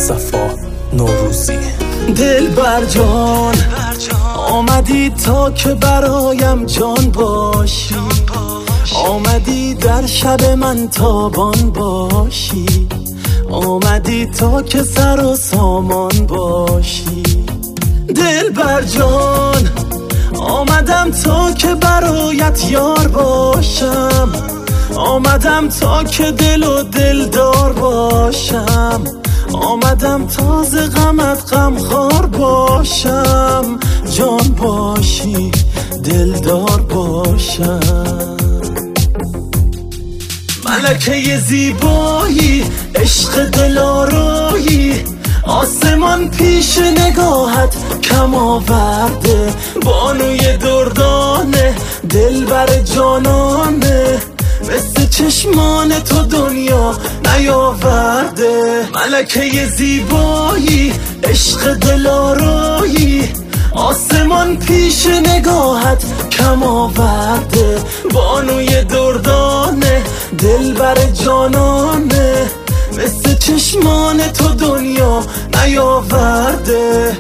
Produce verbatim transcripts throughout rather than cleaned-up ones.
صفا نوروزی. دل بر جان آمدی تا که برایم جان باشی، آمدی در شب من تابان باشی، آمدی تا که سر و سامان باشی. دل بر جان آمدم تا که برایت یار باشم، آمدم تا که دل و دلدار باشم، آمدم تا ز غمت غمخوار باشم، جان باشی دلدار باشم. ملکه زیبایی عشق دلارایی، آسمان پیش نگاهت کم آورده، بانوی دردانه دلبر جانانه، مثل چشمان تو دنیا نیاورده. ملکه زیبایی عشق دلارایی، آسمان پیش نگاهت کم آورده، بانوی دردانه دلبر جانانه، مثل چشمان تو دنیا نیاورده.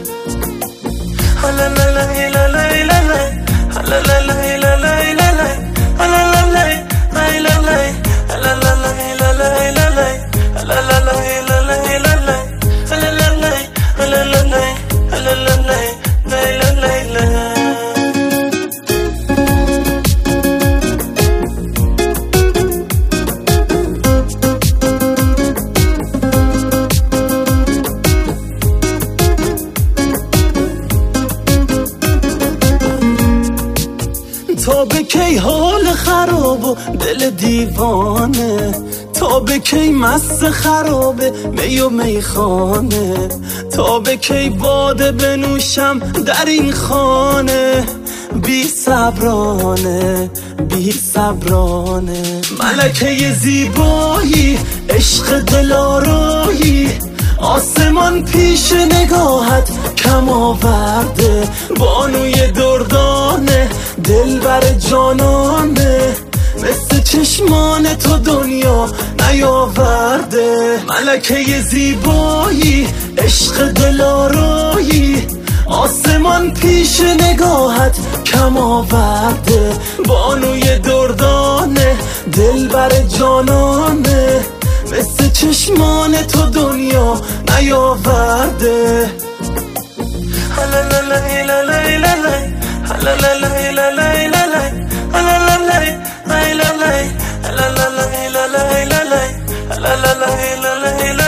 تا به کی حال خراب و دل دیوانه، تا به کی مست خرابه می و میخانه، تا به کی باده بنوشم در این خانه، بی صبرانه بی صبرانه. ملکه زیبایی عشق دلارایی، آسمان پیش نگاهت کم آورده، بانوی دردانه دلبر جانانه، مثل چشمان تو دنیا نیاورده. ملکه زیبایی عشق دلارایی، آسمان پیش نگاهت کم آورده، بانوی دردانه دلبر جانانه، مثل چشمان تو دنیا نیاورده. La la la la la la la la la la la la la la la la la